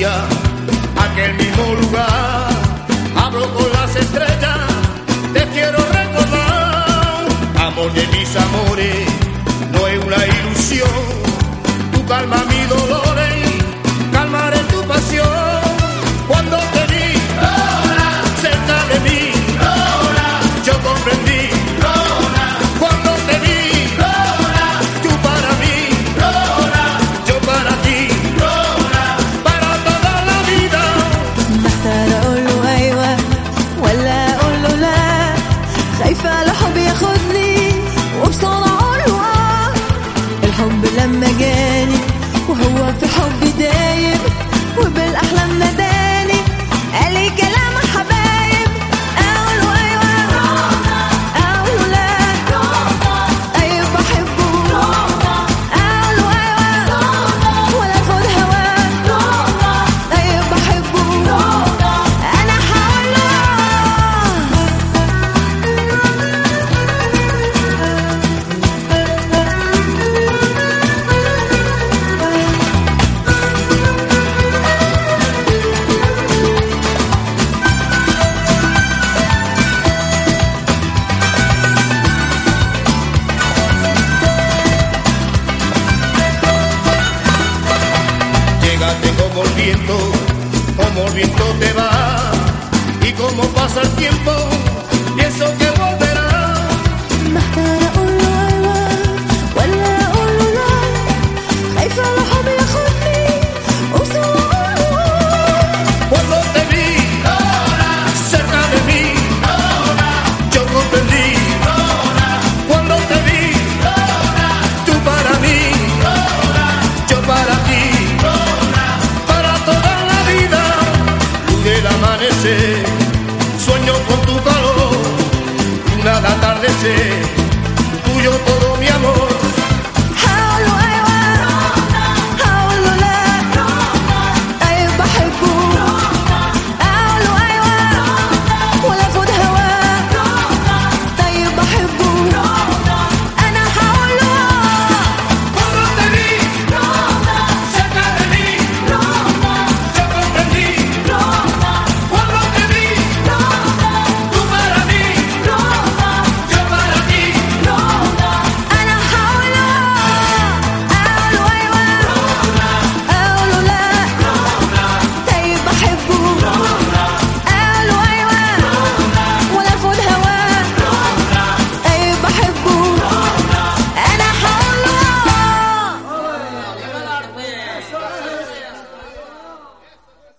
día, aquel mismo lugar, hablo con las estrellas, te quiero recordar, amor de mis amores, no es una ilusión, tú calma mis dolores, calmaré tu pasión, cuando te vi, Lola, cerca de mí, Lola, yo comprendí, Lola, cuando te vi, Lola, tú para mí, Lola, yo para ti, Lola, para toda la vida. محتار اقوله ايوه ولا اقوله لا، خايفه على حب ياخدني وبسرعه اقوله اه. الحب لما جاني وهو في حبي دايب وبالاحلام ناداني قال لي كلام حبايب، اقوله ايوه اقوله لا، ايوه بحبه اقوله ايوه ولا اخد هواه، ايوه بحبه انا هقوله Llegaste como el viento te va, y como pasa el tiempo, pienso que volverá. محتار اقوله ايوه ولا اقوله لا، خايفه على حب ياخدني وبسرعه اقوله Cuando te vi, Lola, cerca de mí, Lola, yo comprendí, Lola, cuando te vi, Lola, tú para mí, Lola, yo para ti, Lola, para toda la vida, luz del amanecer, sueño con tu calor, luna de atardecer.